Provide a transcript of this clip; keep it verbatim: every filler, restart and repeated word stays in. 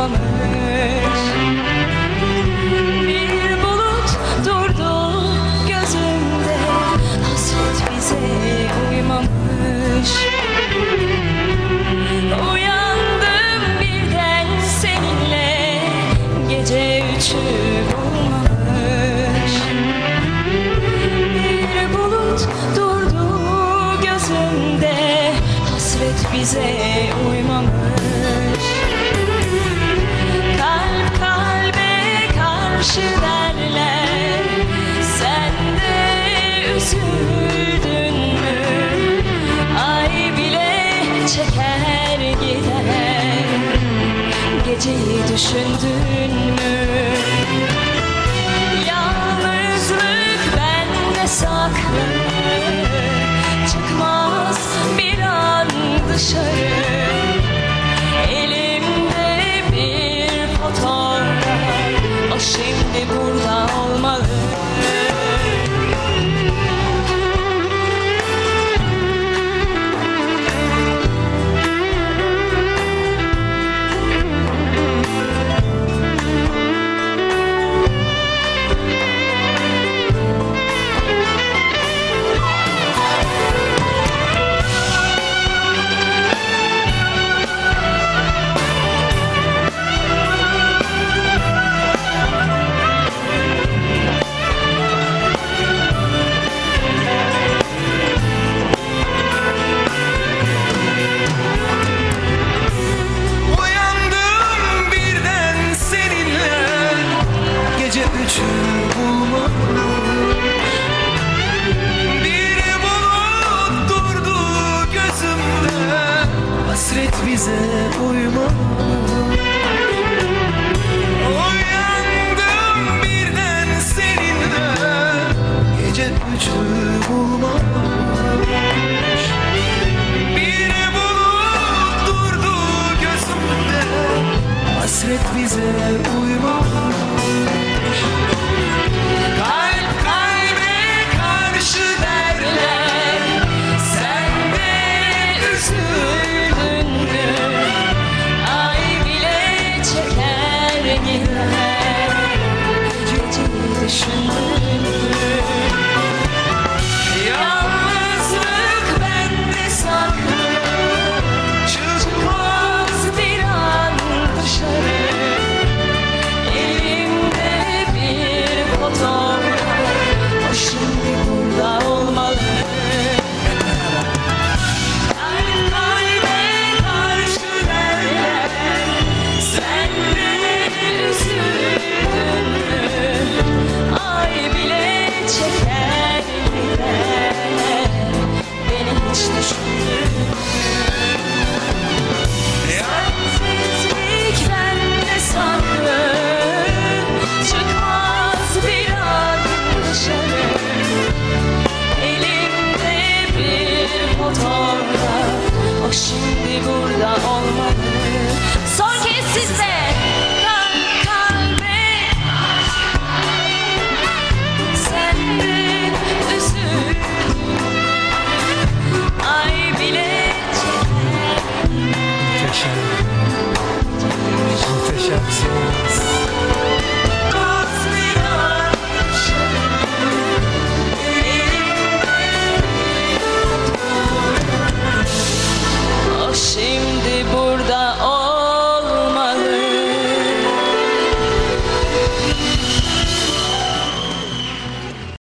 uymamış. Bir bulut durdu gözümde, hasret bize uymamış. Uyandım birden seninle, gece üçü bulmamış. Bir bulut durdu gözümde, hasret bize uymamış. Kalp kalbe karşı derler, sen de üzüldün mü? Ay bile çeker gider, geceyi düşündün mü? Yalnızlık bende saklı, çıkmaz bir an dışarı. Elimde bir fotoğraf, o şimdi burada olmalı. Üçü bulmamış. Bir bulut durdu gözümde, hasret bize uymamış. Uyandım birden seninle, gece üçü bulmamış. Bir bulut durdu gözümde, hasret bize uymamış.